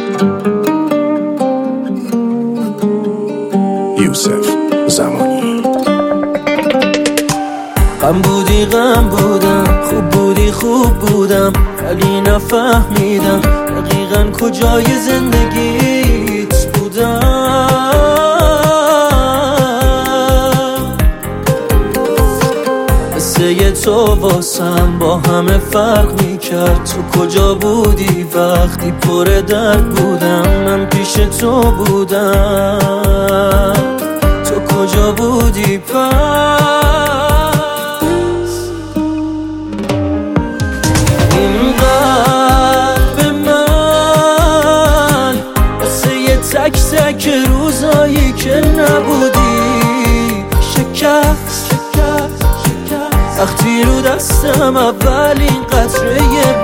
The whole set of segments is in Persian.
یوسف زمانی. غم بودی غم بودم، خوب بودی خوب بودم، ولی نفهمیدم دقیقاً کجای زندگیت بودم. قصه تو واسم با همه فرق میکرد. تو کجا بودی وقتی پر درد بودم؟ من پیش تو بودم، تو کجا بودی پس؟ این قلب من واسه یه تک تک روزایی که نبودی شکست. وقتی رو دستم اولین قطره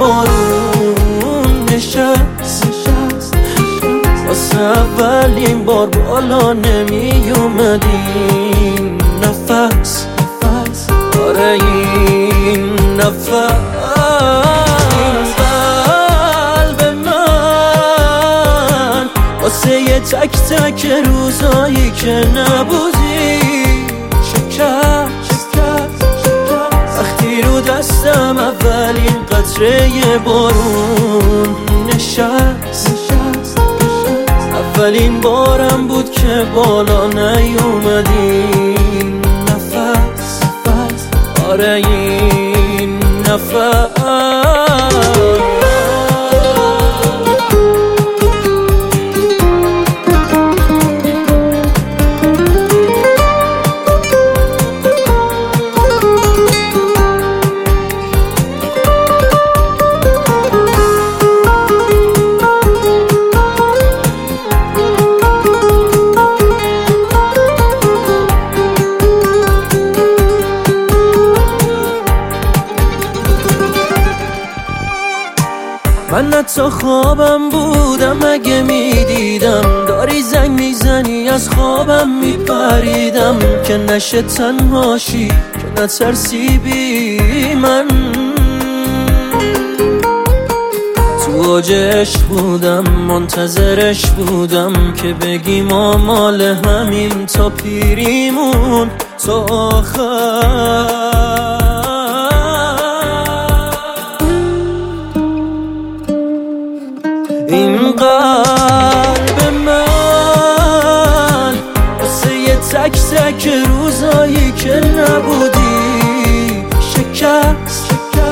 بارون نشست، واسه اولین بار بالا نمی اومدیم نفس. آره این نفس. قلب من واسه یه تک تک روزایی که نبودی شکست. وقتی رو دستم اولین قطره بارون نشست، اولین بارم بود که بالا نیومدیم نفس. آره این نفس. من حتی خوابم بودم اگه میدیدم داری زنگ میزنی از خوابم میپریدم که نشه تنهاشی، که نترسی بی من. تو اوج عشق بودم منتظرش بودم که بگیم مال همین تا پیریمون تا آخر. این قلب من واسه یه تک تک روزایی که نبودی شکست.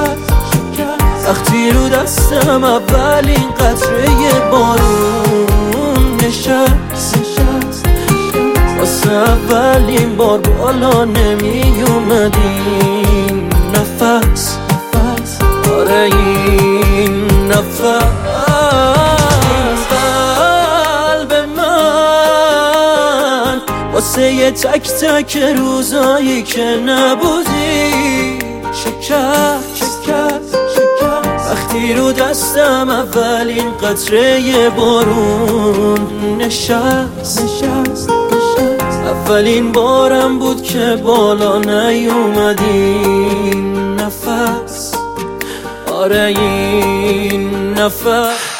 وقتی رو دستم اولین قطره بارون نشست، واسه اولین بار بالا نمی اومدیم نفس. آره این نفس. واسه یه تک تک روزایی که نبودی شکست. وقتی رو دستم اولین قطره بارون نشست، اولین بارم بود که بالا نیومدیم نفس. آره این نفس.